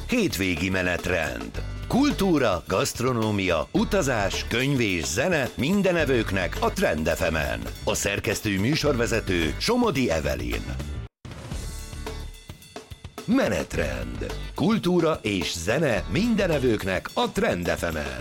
Hétvégi menetrend. Kultúra, gasztronómia, utazás, könyv és zene minden evőknek a Trend FM-en. A szerkesztő műsorvezető Somodi Evelyn. Menetrend. Kultúra és zene minden evőknek a Trend FM-en.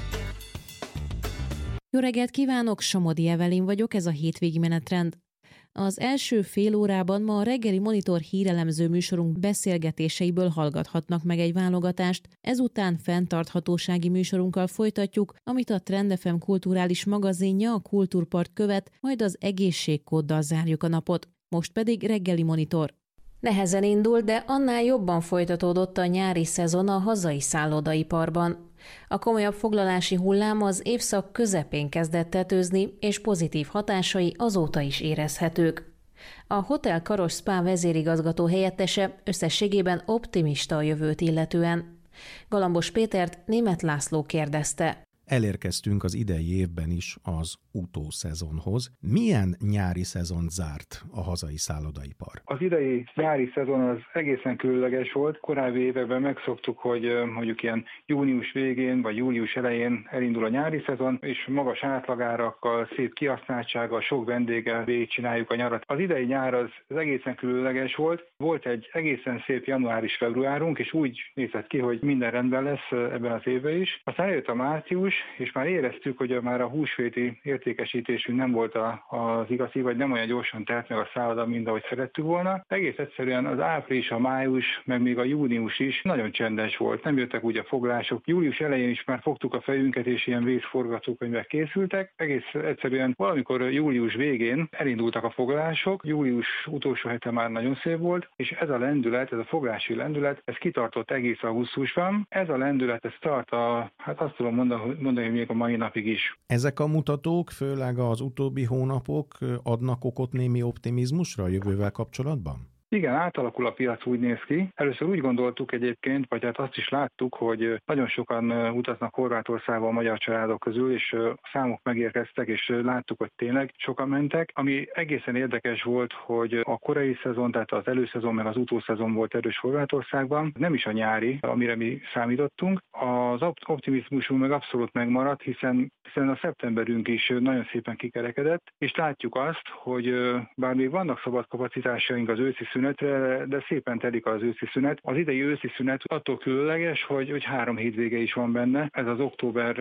Jó reggelt kívánok, Somodi Evelyn vagyok, ez a hétvégi menetrend. Az első fél órában ma a reggeli Monitor hírelemző műsorunk beszélgetéseiből hallgathatnak meg egy válogatást, ezután fenntarthatósági műsorunkkal folytatjuk, amit a Trend FM kulturális magazinja, a Kultúrpart követ, majd az egészségkóddal zárjuk a napot. Most pedig reggeli Monitor. Nehezen indult, de annál jobban folytatódott a nyári szezon a hazai szállodaiparban. A komolyabb foglalási hullám az évszak közepén kezdett tetőzni, és pozitív hatásai azóta is érezhetők. A Hotel Karos Spa vezérigazgató helyettese összességében optimista a jövőt illetően. Galambos Pétert Németh László kérdezte. Elérkeztünk az idei évben is az utószezonhoz. Milyen nyári szezont zárt a hazai szállodaipar? Az idei nyári szezon az egészen különleges volt. Korábbi években megszoktuk, hogy mondjuk ilyen június végén vagy július elején elindul a nyári szezon, és magas átlagárakkal, szép kihasználtsággal, sok vendéggel végigcsináljuk a nyarat. Az idei nyár az egészen különleges volt. Volt egy egészen szép január és februárunk, és úgy nézett ki, hogy minden rendben lesz ebben az évben is. Aztán eljött a március, és már éreztük, hogy már a húsvéti értékesítésünk nem volt az igazi, vagy nem olyan gyorsan telt meg a szálloda, mint ahogy szerettük volna. Egész egyszerűen az április, a május, meg még a június is nagyon csendes volt. Nem jöttek úgy a foglások. Július elején is már fogtuk a fejünket, és ilyen vészforgatókönyvek készültek. Egész egyszerűen valamikor július végén elindultak a foglások. Július utolsó hete már nagyon szép volt, és ez a lendület, ez a foglási lendület, ez kitartott egész augusztusban. Ez a lendület, ez tart azt tudom mondani még a mai napig is. Ezek a mutatók, főleg az utóbbi hónapok adnak okot némi optimizmusra a jövővel kapcsolatban? Igen, átalakul a piac, úgy néz ki. Először úgy gondoltuk egyébként, vagy hát azt is láttuk, hogy nagyon sokan utaznak Horvátországba a magyar családok közül, és a számok megérkeztek, és láttuk, hogy tényleg sokan mentek. Ami egészen érdekes volt, hogy a korai szezon, tehát az előszezon meg az utószezon volt erős Horvátországban, nem is a nyári, amire mi számítottunk. Az optimizmusunk meg abszolút megmaradt, hiszen a szeptemberünk is nagyon szépen kikerekedett, és látjuk azt, hogy bár még vannak szabad kapacitásaink az őszi szünetre, de szépen telik az őszi szünet. Az idei őszi szünet attól különleges, hogy 3 hétvége is van benne. Ez az október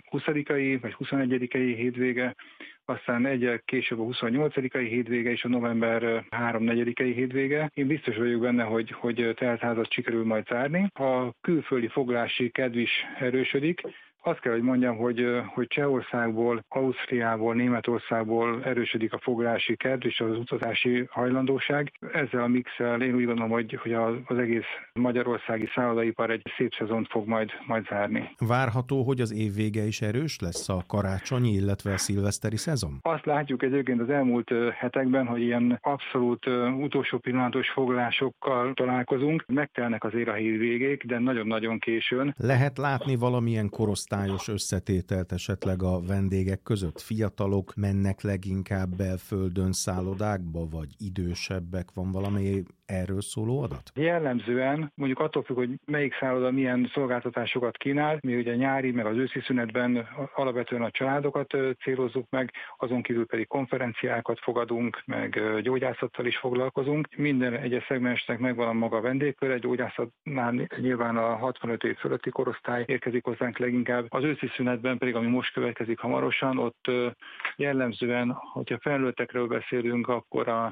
20-ai vagy 21-ei hétvége, aztán egyel később a 28-ai hétvége és a november 3-4-ei hétvége. Én biztos vagyok benne, hogy teltházat sikerül majd zárni. A külföldi foglási kedv is erősödik. Azt kell, hogy mondjam, hogy Csehországból, Ausztriából, Németországból erősödik a foglási kedv és az utazási hajlandóság. Ezzel a mixel én úgy gondolom, hogy az egész magyarországi szállodaipar egy szép szezont fog majd zárni. Várható, hogy az év vége is erős lesz a karácsonyi, illetve a szilveszteri szezon? Azt látjuk egyébként az elmúlt hetekben, hogy ilyen abszolút utolsó pillanatos foglalásokkal találkozunk. Megtelnek azért a hétvégék, de nagyon-nagyon későn. Lehet látni valamilyen korosztályos összetételt esetleg a vendégek között? Fiatalok mennek leginkább belföldön szállodákba, vagy idősebbek? Van valami erről szóló adat? Jellemzően, mondjuk attól függ, hogy melyik szálloda milyen szolgáltatásokat kínál, mi ugye nyári, meg az őszi szünetben alapvetően a családokat célozzuk meg, azon kívül pedig konferenciákat fogadunk, meg gyógyászattal is foglalkozunk. Minden egyes szegmensnek megvan a maga vendégköre, gyógyászatnál nyilván a 65 év fölötti korosztály érkezik hozzánk leginkább. Az őszi szünetben pedig, ami most következik hamarosan, ott jellemzően, hogyha felnőttekről beszélünk, akkor a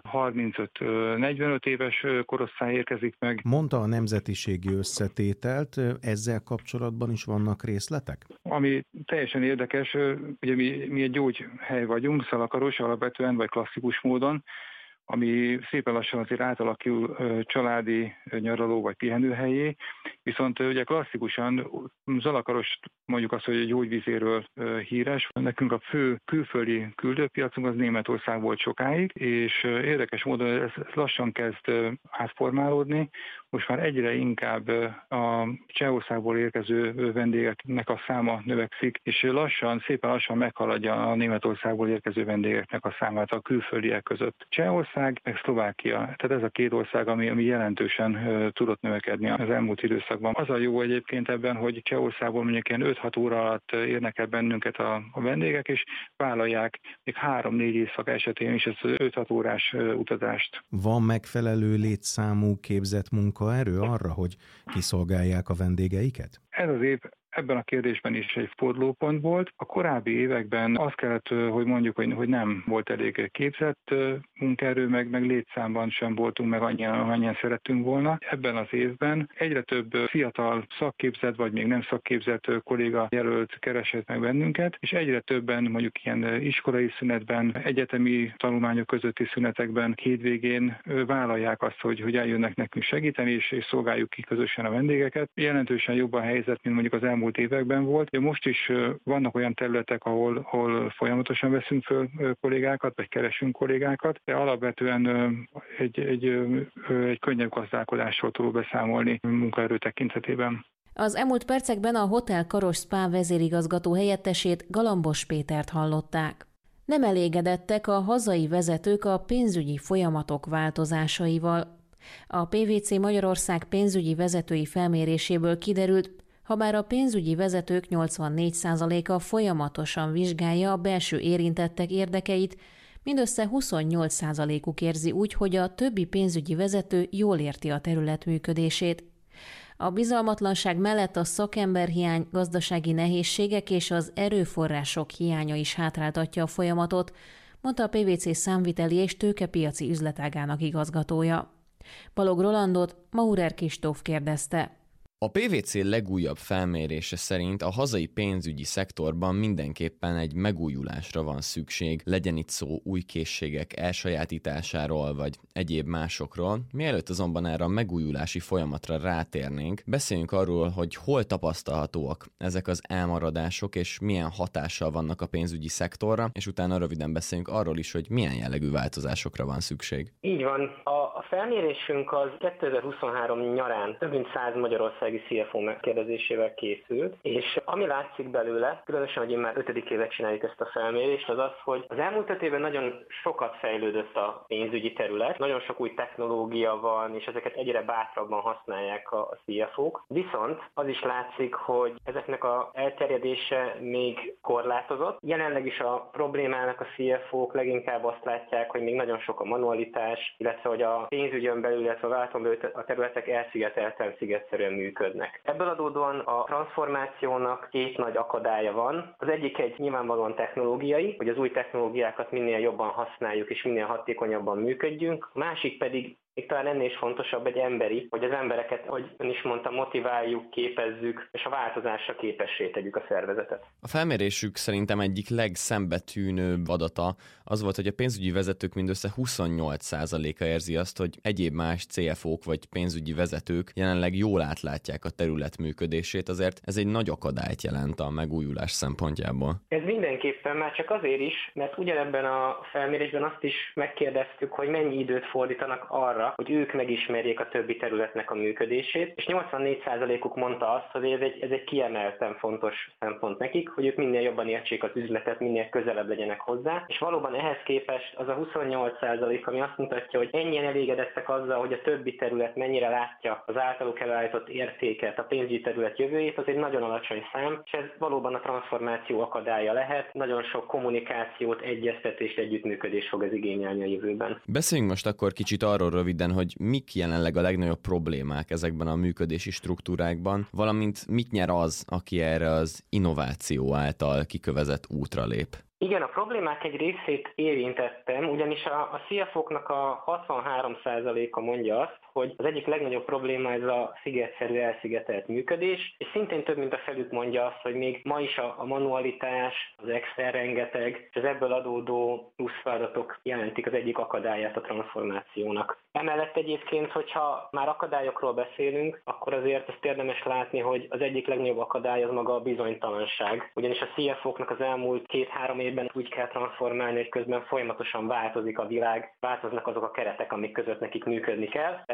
35-45 éves korosztály érkezik meg. Mondta a nemzetiségi összetételt, ezzel kapcsolatban is vannak részletek? Ami teljesen érdekes, ugye mi egy gyógyhely vagyunk, Szalakaros alapvetően, vagy klasszikus módon, ami szépen lassan azért átalakul családi nyaraló vagy pihenőhelyé, viszont ugye klasszikusan Zalakaros mondjuk azt, hogy a gyógyvízéről híres. Nekünk a fő külföldi küldőpiacunk az Németország volt sokáig, és érdekes módon ez lassan kezd átformálódni. Most már egyre inkább a Csehországból érkező vendégeknek a száma növekszik, és szépen lassan meghaladja a Németországból érkező vendégeknek a számát a külföldiek között. Csehország, meg Szlovákia. Tehát ez a két ország, ami jelentősen tudott növekedni az elmúlt időszakban. időszakban. Az a jó egyébként ebben, hogy Csehországból mondjuk ilyen 5-6 óra alatt érnek el bennünket a vendégek, és vállalják még 3-4 éjszaka esetén is ezt az 5-6 órás utazást. Van megfelelő létszámú képzett munkaerő arra, hogy kiszolgálják a vendégeiket? Ez az év ebben a kérdésben is egy fordulópont volt. A korábbi években azt kellett, hogy mondjuk, hogy nem volt elég képzett munkaerő, meg létszámban sem voltunk meg annyian szerettünk volna. Ebben az évben egyre több fiatal szakképzett, vagy még nem szakképzett kolléga jelölt keresett meg bennünket, és egyre többen mondjuk ilyen iskolai szünetben, egyetemi tanulmányok közötti szünetekben, hétvégén vállalják azt, hogy eljönnek nekünk segíteni, és szolgáljuk ki közösen a vendégeket. Jelentősen jobb a helyzet, mint mondjuk az elmúlt években volt. Most is vannak olyan területek, ahol folyamatosan veszünk föl kollégákat, vagy keresünk kollégákat, de alapvetően egy könnyebb gazdálkodásról tudok beszámolni munkaerő tekintetében. Az elmúlt percekben a Hotel Karos Spa vezérigazgató helyettesét, Galambos Pétert hallották. Nem elégedettek a hazai vezetők a pénzügyi folyamatok változásaival. A PwC Magyarország pénzügyi vezetői felméréséből kiderült, habár a pénzügyi vezetők 84%-a folyamatosan vizsgálja a belső érintettek érdekeit, mindössze 28%-uk érzi úgy, hogy a többi pénzügyi vezető jól érti a terület működését. A bizalmatlanság mellett a szakemberhiány, gazdasági nehézségek és az erőforrások hiánya is hátráltatja a folyamatot, mondta a PwC számviteli és tőkepiaci üzletágának igazgatója. Balog Rolandot Maurer Kistóf kérdezte. A PwC legújabb felmérése szerint a hazai pénzügyi szektorban mindenképpen egy megújulásra van szükség, legyen itt szó új készségek elsajátításáról vagy egyéb másokról. Mielőtt azonban erre a megújulási folyamatra rátérnénk, beszéljünk arról, hogy hol tapasztalhatóak ezek az elmaradások és milyen hatással vannak a pénzügyi szektorra, és utána röviden beszéljünk arról is, hogy milyen jellegű változásokra van szükség. Így van. A felmérésünk az 2023 nyarán több mint 100 magyarországi CFO megkérdezésével készült, és ami látszik belőle, különösen, hogy én már 5. évet csináljuk ezt a felmérést, az az, hogy az elmúlt 5 évben nagyon sokat fejlődött a pénzügyi terület, nagyon sok új technológia van, és ezeket egyre bátrabban használják a CFO-k. Viszont az is látszik, hogy ezeknek az elterjedése még korlátozott. Jelenleg is a problémának a CFO-k leginkább azt látják, hogy még nagyon sok a manualitás, illetve hogy a pénzügyön belül, illetve a vállalaton belül a területek elszigetelten, szigetszerűen működnek. Ebből adódóan a transformációnak 2 nagy akadálya van. Az egyik egy nyilvánvalóan technológiai, hogy az új technológiákat minél jobban használjuk és minél hatékonyabban működjünk. A másik pedig még talán ennél is fontosabb egy emberi, hogy az embereket, ahogy ön is mondta, motiváljuk, képezzük, és a változásra képessé tegyük a szervezetet. A felmérésük szerintem egyik legszembetűnőbb adata az volt, hogy a pénzügyi vezetők mindössze 28%-a érzi azt, hogy egyéb más CFO-k vagy pénzügyi vezetők jelenleg jól átlátják a terület működését, azért ez egy nagy akadályt jelent a megújulás szempontjából. Ez mindenképpen már csak azért is, mert ugyanebben a felmérésben azt is megkérdeztük, hogy mennyi időt fordítanak arra, hogy ők megismerjék a többi területnek a működését, és 84%-uk mondta azt, hogy ez egy kiemelten fontos szempont nekik, hogy ők minél jobban értsék az üzletet, minél közelebb legyenek hozzá, és valóban ehhez képest az a 28%, ami azt mutatja, hogy ennyien elégedettek azzal, hogy a többi terület mennyire látja az általuk előállított értéket, a pénzügyi terület jövőjét, az egy nagyon alacsony szám, és ez valóban a transformáció akadálya lehet, nagyon sok kommunikációt, egyeztetést, együttműködést fog ez igényelni a jövőben. Beszéljünk most akkor kicsit arról röviden, hogy mik jelenleg a legnagyobb problémák ezekben a működési struktúrákban, valamint mit nyer az, aki erre az innováció által kikövezett útra lép. Igen, a problémák egy részét érintettem, ugyanis a CFO-knak a 63%-a mondja azt, hogy az egyik legnagyobb probléma ez a szigetszerű elszigetelt működés, és szintén több mint a felük mondja azt, hogy még ma is a manualitás, az Excel rengeteg, és az ebből adódó plusz feladatok jelentik az egyik akadályát a transformációnak. Emellett egyébként, hogyha már akadályokról beszélünk, akkor azért azt érdemes látni, hogy az egyik legnagyobb akadály az maga a bizonytalanság. Ugyanis a CFO-knak az elmúlt 2-3 évben úgy kell transformálni, hogy közben folyamatosan változik a világ, változnak azok a keretek, amik között nekik működni kell. Tehát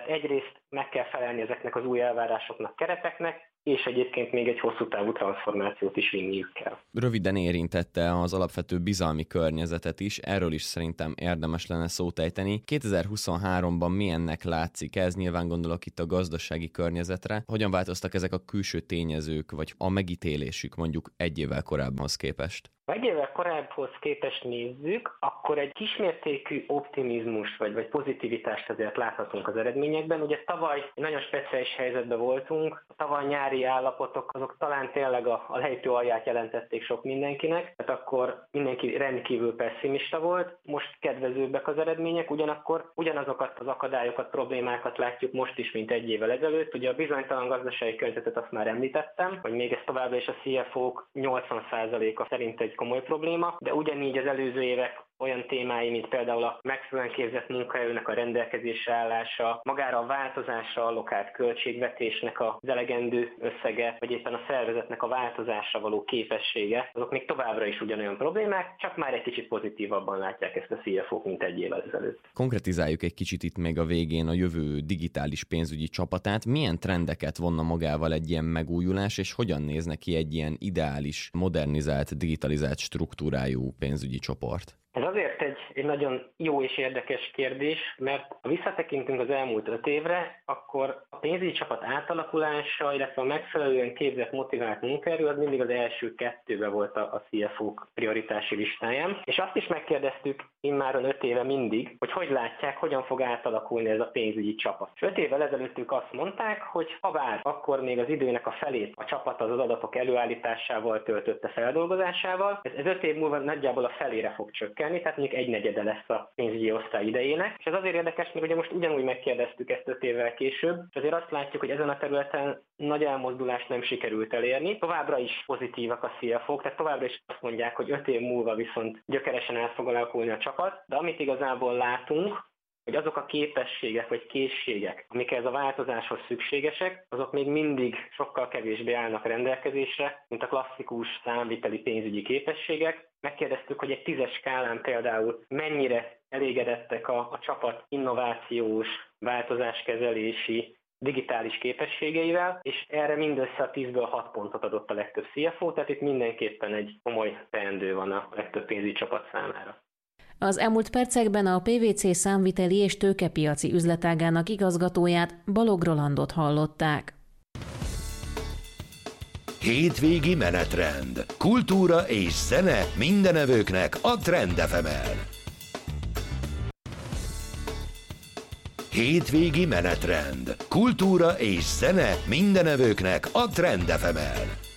egyrészt meg kell felelni ezeknek az új elvárásoknak, kereteknek, és egyébként még egy hosszú távú transformációt is vinniük kell. Röviden érintette az alapvető bizalmi környezetet is, erről is szerintem érdemes lenne szót ejteni. 2023-ban milyennek látszik ez? Nyilván gondolok itt a gazdasági környezetre. Hogyan változtak ezek a külső tényezők, vagy a megítélésük mondjuk egy évvel korábbhoz képest? Ha egy évvel korábbhoz képest nézzük, akkor egy kismértékű optimizmus vagy pozitivitást azért láthatunk az eredményekben. Ugye tavaly egy nagyon speciális helyzetben voltunk, a tavaly nyári állapotok azok talán tényleg a lejtő alját jelentették sok mindenkinek, tehát akkor mindenki rendkívül pessimista volt, most kedvezőbbek az eredmények, ugyanakkor ugyanazokat az akadályokat, problémákat látjuk most is, mint egy évvel ezelőtt. Ugye a bizonytalan gazdasági környezetet azt már említettem, hogy még ez továbbra is a CFO-k 80%-a szerint egy komoly probléma, de ugyanígy az előző évek olyan témái, mint például a megfelelően képzett munkaerőnek a rendelkezésre állása, magára a változásra allokált költségvetésnek az elegendő összege, vagy éppen a szervezetnek a változásra való képessége, azok még továbbra is ugyanolyan problémák, csak már egy kicsit pozitívabban látják ezt a CFO-k, mint egy évvel ezelőtt. Konkretizáljuk egy kicsit itt még a végén a jövő digitális pénzügyi csapatát. Milyen trendeket vonna magával egy ilyen megújulás, és hogyan nézne ki egy ilyen ideális, modernizált, digitalizált struktúrájú pénzügyi csoport? Ez azért egy nagyon jó és érdekes kérdés, mert ha visszatekintünk az elmúlt 5 évre, akkor a pénzügyi csapat átalakulása, illetve a megfelelően képzett, motivált munkaerő az mindig az első 2-ben volt a CFO-k prioritási listáján. És azt is megkérdeztük immáron 5 éve mindig, hogy látják, hogyan fog átalakulni ez a pénzügyi csapat. 5 évvel ezelőtt ők azt mondták, hogy ha bár akkor még az időnek a felét a csapat az adatok előállításával töltötte, feldolgozásával, ez 5 év múlva nagyjából a felére fog csökkenni, tehát mondjuk 1/4 lesz a pénzügyi osztály idejének. És ez azért érdekes, mert ugye most ugyanúgy megkérdeztük ezt 5 évvel később, és azért azt látjuk, hogy ezen a területen nagy elmozdulást nem sikerült elérni. Továbbra is pozitívak a CFO-k, tehát továbbra is azt mondják, hogy 5 év múlva viszont gyökeresen át fog alakulni a csapat, de amit igazából látunk, hogy azok a képességek vagy készségek, amik ez a változáshoz szükségesek, azok még mindig sokkal kevésbé állnak rendelkezésre, mint a klasszikus számviteli pénzügyi képességek. Megkérdeztük, hogy egy 10-es skálán például mennyire elégedettek a csapat innovációs, változáskezelési, digitális képességeivel, és erre mindössze a 10-ből 6 pontot adott a legtöbb CFO, tehát itt mindenképpen egy komoly teendő van a legtöbb pénzügyi csapat számára. Az elmúlt percekben a PwC számviteli és tőkepiaci üzletágának igazgatóját, Balog Rolandot hallották. Hétvégi menetrend. Kultúra és zene mindenevőknek a Trend FM-en. Hétvégi menetrend. Kultúra és zene mindenevőknek a Trend FM-en.